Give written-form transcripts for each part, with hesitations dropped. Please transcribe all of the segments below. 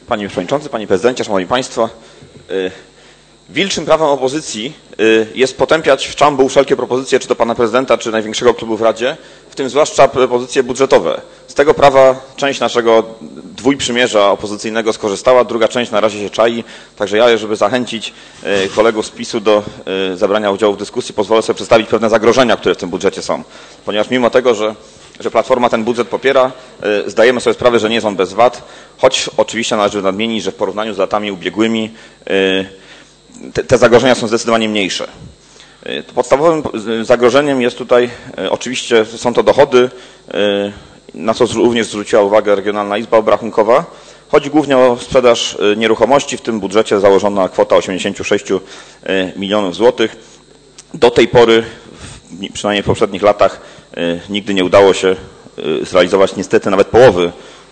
Panie Przewodniczący, Panie Prezydencie, Szanowni Państwo. Wilczym prawem opozycji jest potępiać w czambu wszelkie propozycje, czy to Pana Prezydenta, czy największego klubu w Radzie, w tym zwłaszcza propozycje budżetowe. Z tego prawa część naszego dwójprzymierza opozycyjnego skorzystała, druga część na razie się czai. Także ja, żeby zachęcić kolegów z PiS-u do zabrania udziału w dyskusji, pozwolę sobie przedstawić pewne zagrożenia, które w tym budżecie są. Ponieważ mimo tego, że Platforma ten budżet popiera, zdajemy sobie sprawę, że nie jest on bez wad, choć oczywiście należy nadmienić, że w porównaniu z latami ubiegłymi te zagrożenia są zdecydowanie mniejsze. Podstawowym zagrożeniem jest tutaj, oczywiście są to dochody, na co również zwróciła uwagę Regionalna Izba Obrachunkowa. Chodzi głównie o sprzedaż nieruchomości. W tym budżecie założona kwota 86 milionów złotych. Do tej pory, przynajmniej w poprzednich latach, nigdy nie udało się zrealizować niestety nawet połowy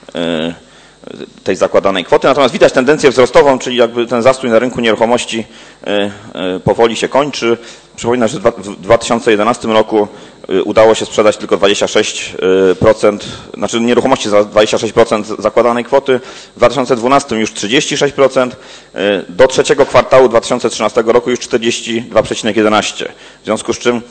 tej zakładanej kwoty. Natomiast widać tendencję wzrostową, czyli jakby ten zastój na rynku nieruchomości powoli się kończy. Przypominam, że w 2011 roku udało się sprzedać tylko 26%, znaczy nieruchomości za 26% zakładanej kwoty. W 2012 już 36%, do trzeciego kwartału 2013 roku już 42,11%. W związku z czym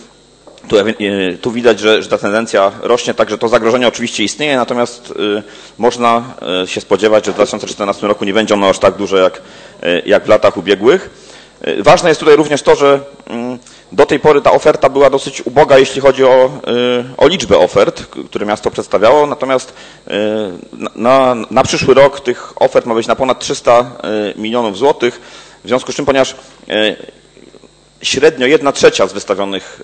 tu widać, że ta tendencja rośnie, także to zagrożenie oczywiście istnieje, natomiast można się spodziewać, że w 2014 roku nie będzie ono aż tak duże jak w latach ubiegłych. Ważne jest tutaj również to, że do tej pory ta oferta była dosyć uboga, jeśli chodzi o liczbę ofert, które miasto przedstawiało, natomiast na przyszły rok tych ofert ma być na ponad 300 milionów złotych, w związku z czym, ponieważ średnio 1/3 z wystawionych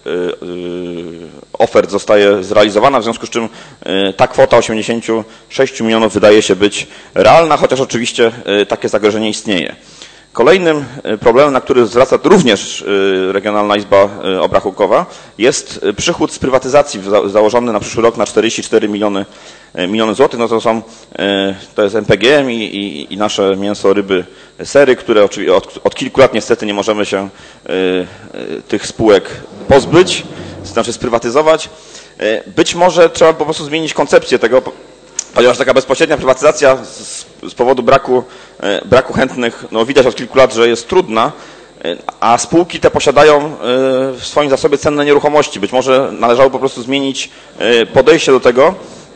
ofert zostaje zrealizowana, w związku z czym ta kwota 86 milionów wydaje się być realna, chociaż oczywiście takie zagrożenie istnieje. Kolejnym problemem, na który zwraca również Regionalna Izba Obrachunkowa, jest przychód z prywatyzacji założony na przyszły rok na 44 miliony złotych. No to jest MPGM i nasze mięso, ryby, sery, które oczywiście od kilku lat niestety nie możemy się tych spółek pozbyć, znaczy sprywatyzować. Być może trzeba po prostu zmienić koncepcję tego, ponieważ taka bezpośrednia prywatyzacja z powodu braku chętnych, no widać od kilku lat, że jest trudna, a spółki te posiadają w swoim zasobie cenne nieruchomości. Być może należało po prostu zmienić podejście do tego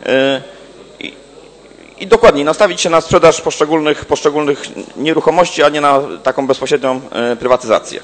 i dokładniej nastawić się na sprzedaż poszczególnych nieruchomości, a nie na taką bezpośrednią prywatyzację.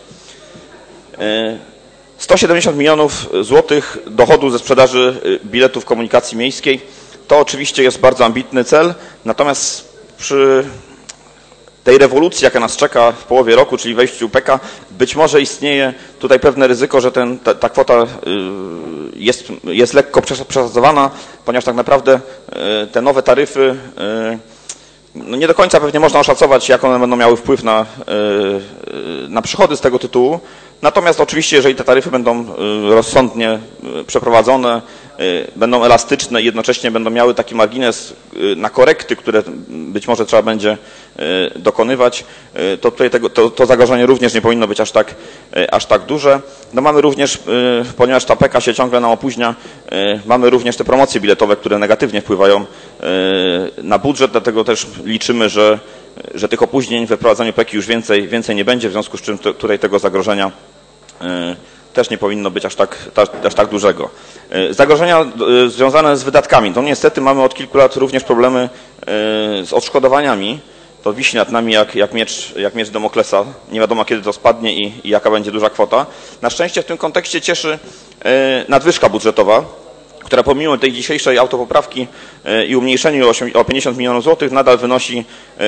170 milionów złotych dochodu ze sprzedaży biletów komunikacji miejskiej. To oczywiście jest bardzo ambitny cel, natomiast przy tej rewolucji, jaka nas czeka w połowie roku, czyli wejściu PK, być może istnieje tutaj pewne ryzyko, że ta kwota jest lekko przesadzowana, ponieważ tak naprawdę te nowe taryfy, no nie do końca pewnie można oszacować, jak one będą miały wpływ na przychody z tego tytułu. Natomiast oczywiście, jeżeli te taryfy będą rozsądnie przeprowadzone, będą elastyczne i jednocześnie będą miały taki margines na korekty, które być może trzeba będzie dokonywać, to tutaj to zagrożenie również nie powinno być aż tak duże. No mamy również, ponieważ ta PK się ciągle nam opóźnia, mamy również te promocje biletowe, które negatywnie wpływają na budżet, dlatego też liczymy, że tych opóźnień we wprowadzaniu PEK już więcej nie będzie, w związku z czym tutaj tego zagrożenia też nie powinno być aż tak dużego. Zagrożenia związane z wydatkami. To niestety mamy od kilku lat również problemy z odszkodowaniami. To wisi nad nami jak miecz Damoklesa. Nie wiadomo, kiedy to spadnie i jaka będzie duża kwota. Na szczęście w tym kontekście cieszy nadwyżka budżetowa, która pomimo tej dzisiejszej autopoprawki i umniejszeniu o 50 milionów złotych nadal wynosi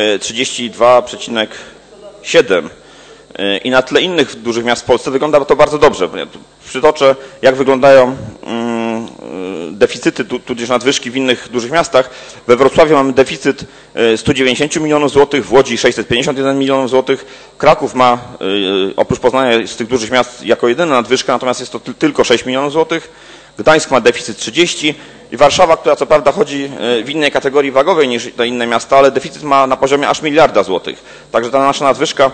32,7. I na tle innych dużych miast w Polsce wygląda to bardzo dobrze. Przytoczę, jak wyglądają deficyty, tudzież nadwyżki w innych dużych miastach. We Wrocławiu mamy deficyt 190 milionów złotych, w Łodzi 651 milionów złotych. Kraków ma, oprócz Poznania, z tych dużych miast jako jedyna nadwyżkę, natomiast jest to tylko 6 milionów złotych. Gdańsk ma deficyt 30 i Warszawa, która co prawda chodzi w innej kategorii wagowej niż te inne miasta, ale deficyt ma na poziomie aż 1 miliarda złotych. Także ta nasza nadwyżka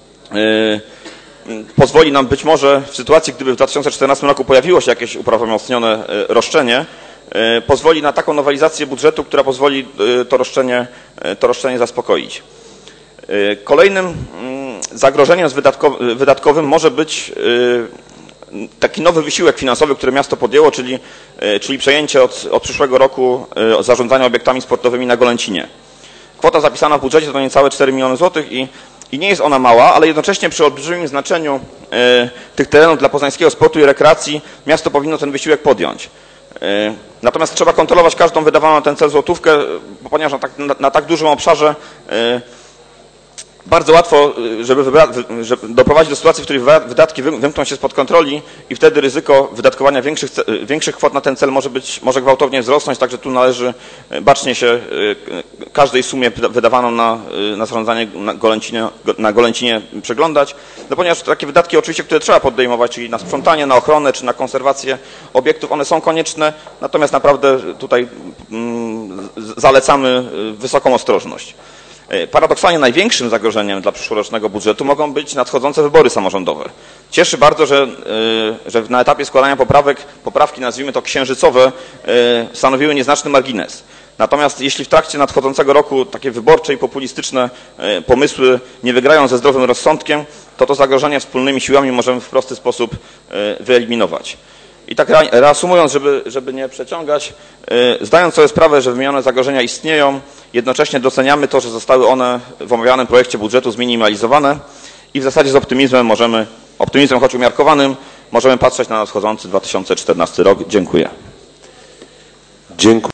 pozwoli nam być może w sytuacji, gdyby w 2014 roku pojawiło się jakieś uprawomocnione roszczenie, pozwoli na taką nowelizację budżetu, która pozwoli to roszczenie zaspokoić. Kolejnym zagrożeniem wydatkowym może być taki nowy wysiłek finansowy, który miasto podjęło, czyli przejęcie od przyszłego roku zarządzania obiektami sportowymi na Golęcinie. Kwota zapisana w budżecie to niecałe 4 miliony złotych i nie jest ona mała, ale jednocześnie przy olbrzymim znaczeniu tych terenów dla poznańskiego sportu i rekreacji miasto powinno ten wysiłek podjąć. Natomiast trzeba kontrolować każdą wydawaną na ten cel złotówkę, ponieważ na tak dużym obszarze bardzo łatwo, żeby doprowadzić do sytuacji, w której wydatki wymkną się spod kontroli i wtedy ryzyko wydatkowania większych kwot na ten cel może gwałtownie wzrosnąć, także tu należy bacznie się każdej sumie wydawaną na zarządzanie na Golęcinie przyglądać, no ponieważ takie wydatki oczywiście, które trzeba podejmować, czyli na sprzątanie, na ochronę czy na konserwację obiektów, one są konieczne, natomiast naprawdę tutaj zalecamy wysoką ostrożność. Paradoksalnie największym zagrożeniem dla przyszłorocznego budżetu mogą być nadchodzące wybory samorządowe. Cieszy bardzo, że na etapie składania poprawki, nazwijmy to księżycowe, stanowiły nieznaczny margines. Natomiast jeśli w trakcie nadchodzącego roku takie wyborcze i populistyczne pomysły nie wygrają ze zdrowym rozsądkiem, to zagrożenie wspólnymi siłami możemy w prosty sposób wyeliminować. I tak reasumując, żeby nie przeciągać, zdając sobie sprawę, że wymienione zagrożenia istnieją, jednocześnie doceniamy to, że zostały one w omawianym projekcie budżetu zminimalizowane i w zasadzie z optymizmem choć umiarkowanym, możemy patrzeć na nadchodzący 2014 rok. Dziękuję.